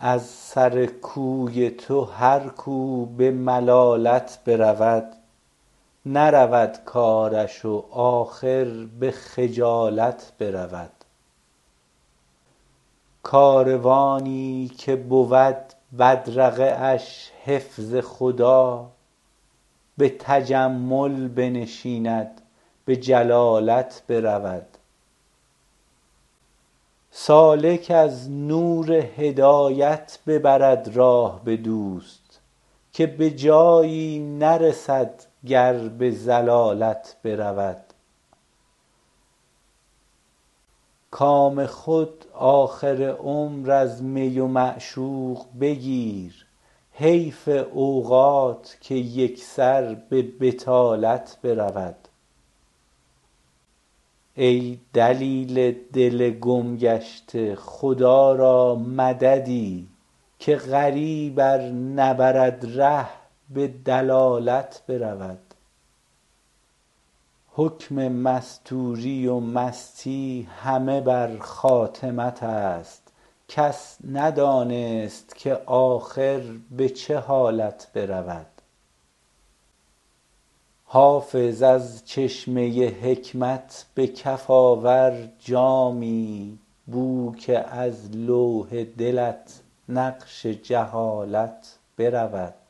از سر کوی تو هر کو به ملالت برود نرود کارش و آخر به خجالت برود. کاروانی که بود بدرقه اش حفظ خدا به تجمل بنشیند به جلالت برود. سالک از نور هدایت ببرد راه به دوست که به جایی نرسد گر به ضلالت برود. کام خود آخر عمر از می و معشوق بگیر حیف اوقات که یکسر به بطالت برود. ای دلیل دل گم گشته خدا را مددی که غریب ار نبرد ره به دلالت برود. حکم مستوری و مستی همه بر خاتمت است کس ندانست که آخر به چه حالت برود. حافظ از چشمه حکمت به کف آور جامی بو که از لوح دلت نقش جهالت برود.